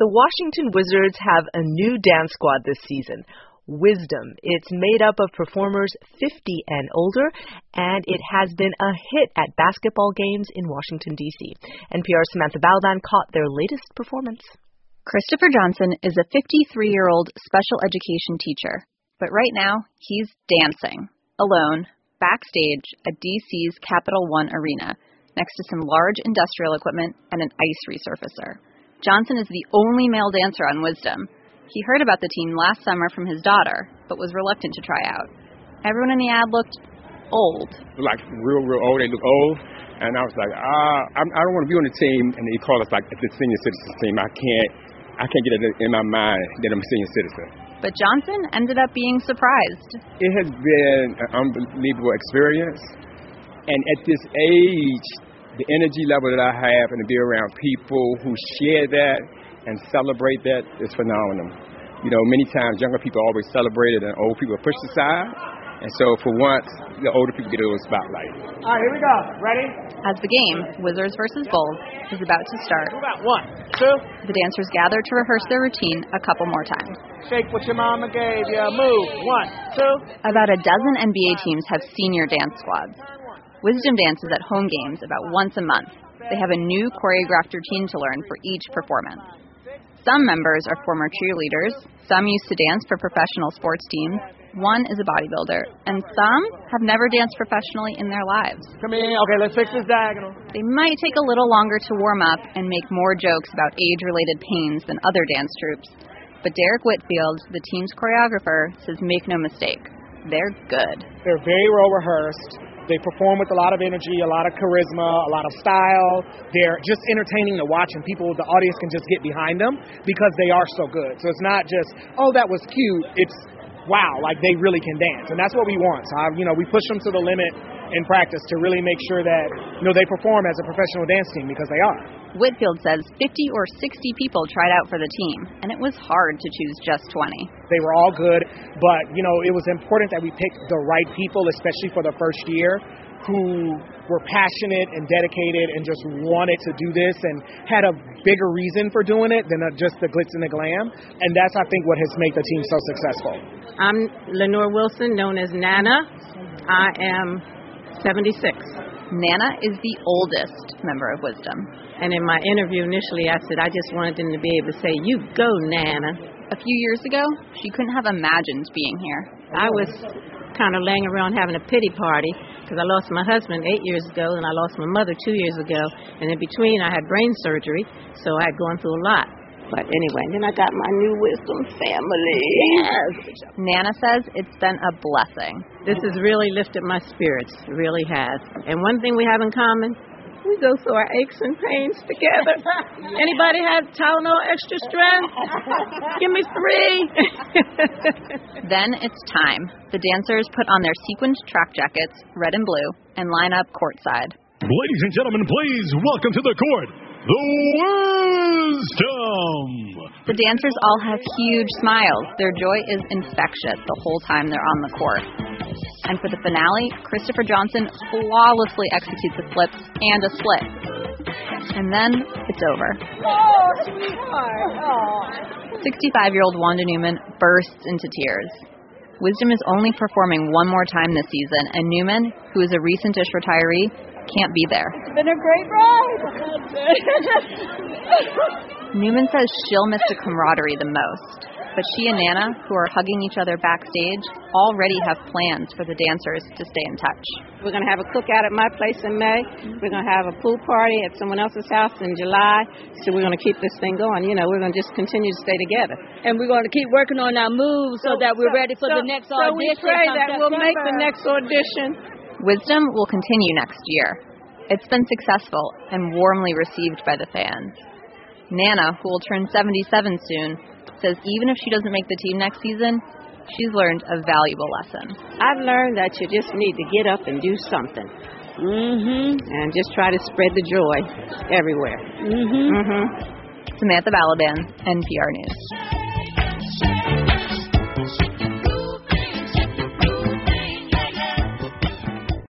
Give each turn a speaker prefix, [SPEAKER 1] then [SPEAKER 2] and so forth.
[SPEAKER 1] The Washington Wizards have a new dance squad this season, Wisdom. It's made up of performers 50 and older, and it has been a hit at basketball games in Washington, D.C. NPR's Samantha Balaban caught their latest performance.
[SPEAKER 2] Christopher Johnson is a 53-year-old special education teacher, but right now he's dancing, alone, backstage at D.C.'s Capital One Arena, next to some large industrial equipment and an ice resurfacer. Johnson is the only male dancer on Wisdom. He heard about the team last summer from his daughter, but was reluctant to try out. Everyone in the ad looked old.
[SPEAKER 3] Like real old. They look old. And I was like, I don't want to be on the team. And they call us like the senior citizens team. I can't get it in my mind that I'm a senior citizen.
[SPEAKER 2] But Johnson ended up being surprised.
[SPEAKER 3] It has been an unbelievable experience. And at this age, the energy level that I have and to be around people who share that and celebrate that is phenomenal. You know, many times younger people always celebrate it and old people are pushed aside. And so for once, the older people get a little spotlight.
[SPEAKER 4] All right, here we go. Ready?
[SPEAKER 2] As the game, Wizards versus Bulls, is about to start.
[SPEAKER 4] One, two.
[SPEAKER 2] The dancers gather to rehearse their routine a couple more times.
[SPEAKER 4] Shake what your mama gave you. Move. One, two.
[SPEAKER 2] About a dozen NBA teams have senior dance squads. Wisdom dances at home games about once a month. They have a new choreographed routine to learn for each performance. Some members are former cheerleaders, some used to dance for professional sports teams, one is a bodybuilder, and some have never danced professionally in their lives.
[SPEAKER 4] Come in. Okay, let's fix this diagonal.
[SPEAKER 2] They might take a little longer to warm up and make more jokes about age-related pains than other dance troupes. But Derek Whitfield, the team's choreographer, says make no mistake, they're good.
[SPEAKER 4] They're very well rehearsed. They perform with a lot of energy, a lot of charisma, a lot of style. They're just entertaining to watch, and the audience can just get behind them because they are so good. So it's not just, oh, that was cute. It's, wow, like they really can dance. And that's what we want. So, we push them to the limit in practice to really make sure that, they perform as a professional dance team because they are.
[SPEAKER 2] Whitfield says 50 or 60 people tried out for the team, and it was hard to choose just 20.
[SPEAKER 4] They were all good, but, it was important that we picked the right people, especially for the first year, who were passionate and dedicated and just wanted to do this and had a bigger reason for doing it than just the glitz and the glam. And that's, I think, what has made the team so successful.
[SPEAKER 5] I'm Lenore Wilson, known as Nana. I am 76.
[SPEAKER 2] Nana is the oldest member of Wisdom.
[SPEAKER 5] And in my interview initially, I said I just wanted them to be able to say, "You go, Nana."
[SPEAKER 2] A few years ago, she couldn't have imagined being here.
[SPEAKER 5] I was kind of laying around having a pity party because I lost my husband 8 years ago and I lost my mother 2 years ago. And in between, I had brain surgery, so I had gone through a lot. But anyway, then I got my new Wisdom family. Yes.
[SPEAKER 2] Nana says it's been a blessing.
[SPEAKER 5] This has really lifted my spirits. It really has. And one thing we have in common, we go through our aches and pains together. Anybody have Tylenol extra strength? Give me 3.
[SPEAKER 2] Then it's time. The dancers put on their sequined track jackets, red and blue, and line up courtside.
[SPEAKER 6] Ladies and gentlemen, please welcome to the court, the Wisdom.
[SPEAKER 2] The dancers all have huge smiles. Their joy is infectious the whole time they're on the court. And for the finale, Christopher Johnson flawlessly executes a flip and a split. And then it's over.
[SPEAKER 7] Oh, sweetheart.
[SPEAKER 2] 65-year-old Wanda Newman bursts into tears. Wisdom is only performing one more time this season, and Newman, who is a recent-ish retiree, can't be there.
[SPEAKER 7] It's been a great ride.
[SPEAKER 2] Newman says she'll miss the camaraderie the most. But she and Nana, who are hugging each other backstage, already have plans for the dancers to stay in touch.
[SPEAKER 5] We're going to have a cookout at my place in May. We're going to have a pool party at someone else's house in July. So we're going to keep this thing going. We're going to just continue to stay together.
[SPEAKER 7] And we're going to keep working on our moves so that we're ready for the next audition.
[SPEAKER 5] So we pray that we'll make the next audition.
[SPEAKER 2] Wisdom will continue next year. It's been successful and warmly received by the fans. Nana, who will turn 77 soon, says even if she doesn't make the team next season, she's learned a valuable lesson.
[SPEAKER 5] I've learned that you just need to get up and do something. And just try to spread the joy everywhere.
[SPEAKER 2] Samantha Balaban, NPR News.